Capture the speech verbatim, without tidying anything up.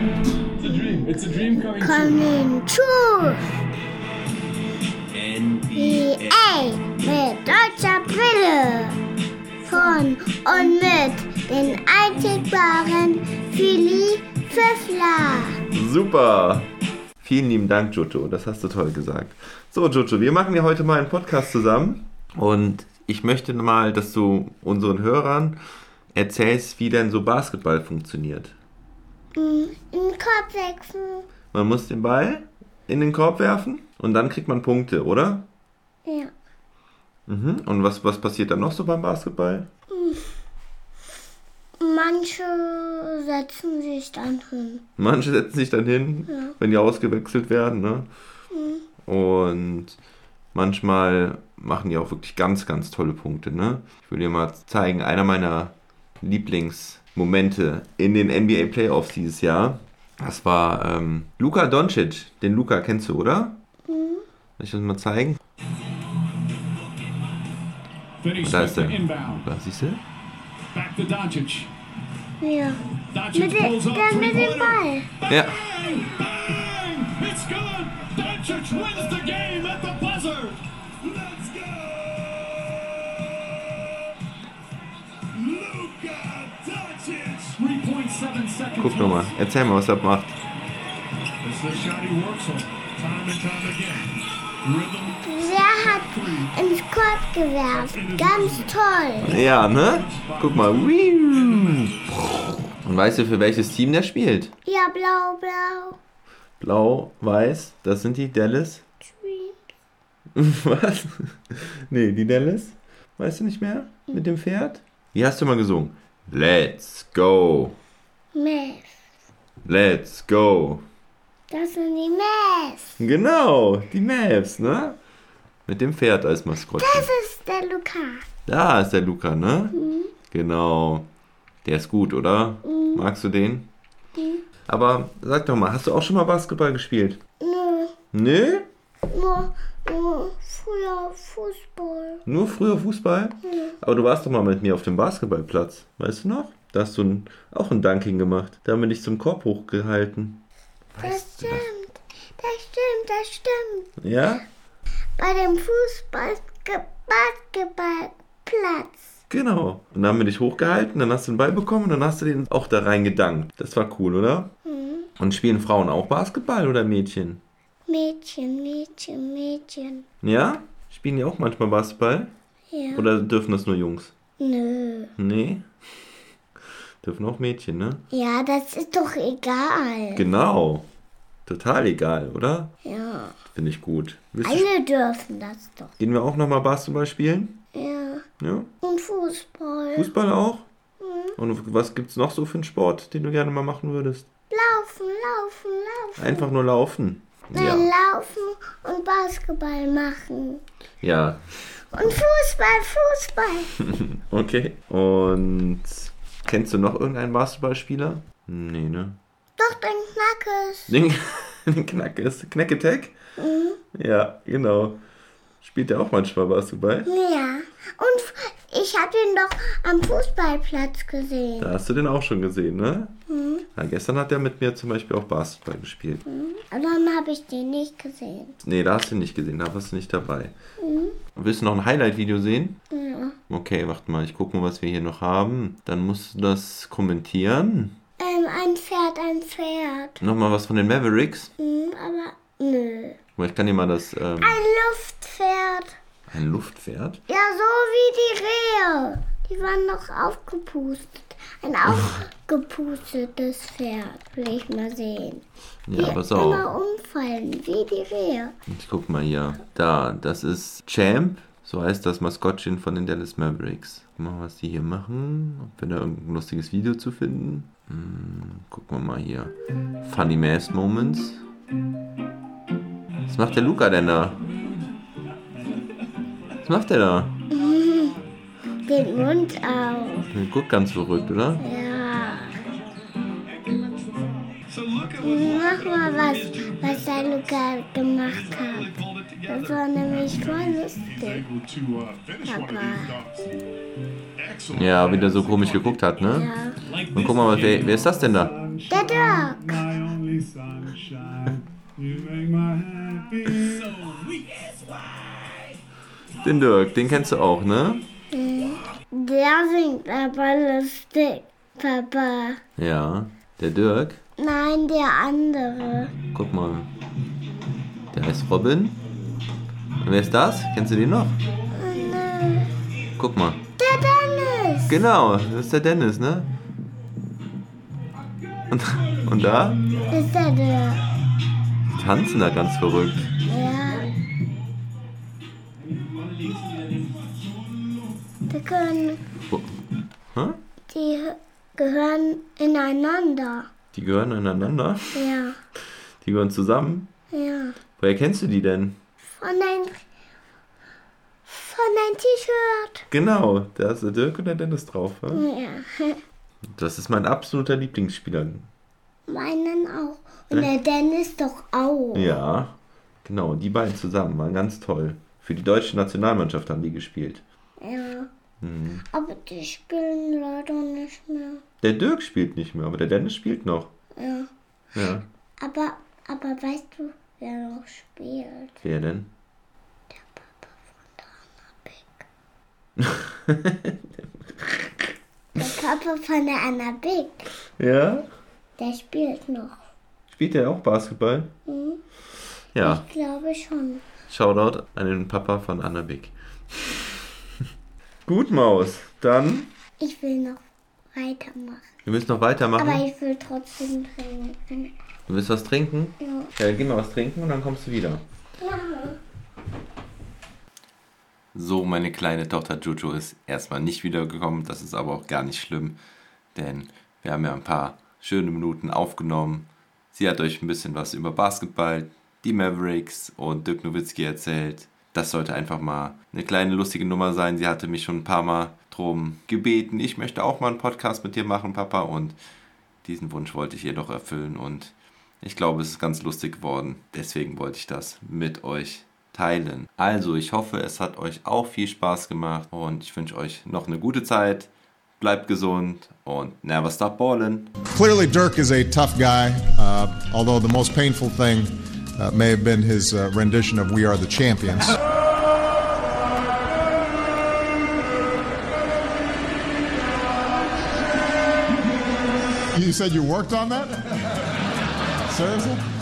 It's a dream. It's a dream coming true. Coming true. N E A mit deutscher Brille. Von und mit den einzigbaren Philly Pfiffler. Super! Vielen lieben Dank, Jojo. Das hast du toll gesagt. So, Jojo, wir machen ja heute mal einen Podcast zusammen. Und ich möchte mal, dass du unseren Hörern erzählst, wie denn so Basketball funktioniert. In den Korb wechseln. Man muss den Ball in den Korb werfen und dann kriegt man Punkte, oder? Ja. Mhm. Und was, was passiert dann noch so beim Basketball? Manche setzen sich dann hin. Manche setzen sich dann hin, Ja. wenn die ausgewechselt werden, ne? Mhm. Und manchmal machen die auch wirklich ganz, ganz tolle Punkte, ne? Ich will dir mal zeigen, einer meiner Lieblingsmomente in den N B A Playoffs dieses Jahr, das war ähm, Luka Doncic. Den Luka kennst du, oder? Mhm. Soll ich das mal zeigen? Finney Da ist Smith er. to inbound. Da, siehst du? Back to Doncic. Ja. Doncic Mit, de, pulls up dann mit dem three-pointer. Ball. Ja. Bang! Bang! It's good! Doncic wins the game at the buzzer! Let's go! Luka Doncic! three point seven seconds. Guck nochmal. Erzähl mal, was er macht. It's the shot he works on. Time and time again. Rhythm. Der hat ins Korb gewerfen. Ganz toll. Ja, ne? Guck mal. Und weißt du, für welches Team der spielt? Ja, blau, blau. Blau, weiß, das sind die Dallas. Dreams. Was? Nee, die Dallas? Weißt du nicht mehr? Mit dem Pferd? Wie hast du mal gesungen? Let's go. Mess. Let's go. Das sind die Mess. Genau, die Mavs, ne? Mit dem Pferd als Maskottchen. Das ist der Luca. Da ist der Luca, ne? Mhm. Genau. Der ist gut, oder? Mhm. Magst du den? Mhm. Aber sag doch mal, hast du auch schon mal Basketball gespielt? Nö, Nö? nur, nur früher Fußball. Nur früher Fußball? Mhm. Aber du warst doch mal mit mir auf dem Basketballplatz. Weißt du noch? Da hast du ein, auch ein Dunking gemacht. Da haben wir dich zum Korb hochgehalten. Das Weißt du stimmt. Das stimmt, das stimmt. das? Ja? Bei dem Fußball Basketballplatz. Genau. Und dann haben wir dich hochgehalten, dann hast du den Ball bekommen und dann hast du den auch da rein gedankt. Das war cool, oder? Mhm. Und spielen Frauen auch Basketball oder Mädchen? Mädchen, Mädchen, Mädchen. Ja? Spielen die auch manchmal Basketball? Ja. Oder dürfen das nur Jungs? Nö. Nee. Dürfen auch Mädchen, ne? Ja, das ist doch egal. Genau. Total egal, oder? Ja. Finde ich gut. Willst du, Alle dürfen das doch. gehen wir auch nochmal Basketball spielen? Ja. Ja. Und Fußball. Fußball auch? Mhm. Und was gibt's noch so für einen Sport, den du gerne mal machen würdest? Laufen, laufen, laufen. Einfach nur laufen. Nein, Ja. laufen und Basketball machen. Ja. Und Fußball, Fußball. Okay. Und kennst du noch irgendeinen Basketballspieler? Nee, ne? Doch, den Knackes. Den, den Knackes. Knack-Attack? Mhm. Ja, genau. Spielt er auch manchmal Basketball? Ja. Und f- ich habe ihn doch am Fußballplatz gesehen. Da hast du den auch schon gesehen, ne? Mhm. Ja, gestern hat er mit mir zum Beispiel auch Basketball gespielt. Mhm. Aber dann habe ich den nicht gesehen. Nee, da hast du ihn nicht gesehen, da warst du nicht dabei. Mhm. Willst du noch ein Highlight-Video sehen? Ja. Okay, warte mal, ich gucke mal, was wir hier noch haben. Dann musst du das kommentieren. Ähm, ein Pferd, ein Pferd. Nochmal was von den Mavericks. Mhm, aber nö. Ich kann dir mal das... Ähm, Ein Luftpferd. ein Luftpferd? Ja, so wie die Rehe. Die waren noch aufgepustet. Ein aufgepustetes Pferd, will ich mal sehen. Ja, die pass auf. immer umfallen, wie die Rehe. Ich guck mal hier. Da, das ist Champ. So heißt das Maskottchen von den Dallas Mavericks. Guck mal, was die hier machen. Ob wir da irgendein lustiges Video zu finden. Hm, gucken wir mal hier. Funny Mass Moments. Was macht der Luca denn da? Was macht der da? Den Mund auf. Der guckt ganz verrückt, oder? Ja. Mach mal was, was der Luca gemacht hat. Das war nämlich voll lustig. Papa. Ja, wie der so komisch geguckt hat, ne? Ja. Und guck mal, wer, wer ist das denn da? Der Dirk. sunshine. You make my happy so weak. Den Dirk, den kennst du auch, ne? Der singt aber lustig, Papa. Ja, der Dirk. Nein, der andere. Guck mal. Der heißt Robin. Und wer ist das? Kennst du den noch? Nein. Guck mal. Der Dennis. Genau, das ist der Dennis, ne? Und, und da? Das ist der Dirk. Die tanzen da ganz verrückt. Ja. Die können, Oh. Hä? die gehören ineinander. Die gehören ineinander? Ja, Die gehören zusammen? ja. Woher kennst du die denn? Von dein, von dein T-Shirt. Genau, da ist der Dirk und der Dennis drauf. Ja? Ja, Das ist mein absoluter Lieblingsspieler. meinen auch. Und der Dennis doch auch. Ja, genau, die beiden zusammen waren ganz toll. Für die deutsche Nationalmannschaft haben die gespielt. Ja. Mhm. Aber die spielen leider nicht mehr. Der Dirk spielt nicht mehr, aber der Dennis spielt noch. Ja. Ja. Aber, aber weißt du, wer noch spielt? Wer denn? Der Papa von der Anna Big. Der Papa von der Anna Big. Ja? Der spielt noch. Spielt der auch Basketball? Hm? Ja. Ich glaube schon. Shoutout an den Papa von Anna Big. Gut, Maus. Dann, Ich will noch weitermachen. wir müssen noch weitermachen. Aber ich will trotzdem trinken. Du willst was trinken? Ja. Ja, dann geh mal was trinken und dann kommst du wieder. Ja. So, meine kleine Tochter Jojo ist erstmal nicht wiedergekommen. Das ist aber auch gar nicht schlimm, denn wir haben ja ein paar schöne Minuten aufgenommen. Sie hat euch ein bisschen was über Basketball, die Mavericks und Dirk Nowitzki erzählt. Das sollte einfach mal eine kleine lustige Nummer sein. Sie hatte mich schon ein paar Mal drum gebeten, ich möchte auch mal einen Podcast mit dir machen, Papa. Und diesen Wunsch wollte ich ihr doch erfüllen. Und ich glaube, es ist ganz lustig geworden. Deswegen wollte ich das mit euch teilen. Also, ich hoffe, es hat euch auch viel Spaß gemacht. Und ich wünsche euch noch eine gute Zeit. Bleibt gesund und never stop ballin'. Clearly, Dirk is a tough guy, uh, although the most painful thing uh, may have been his uh, rendition of We Are the Champions. You said you worked on that? Seriously?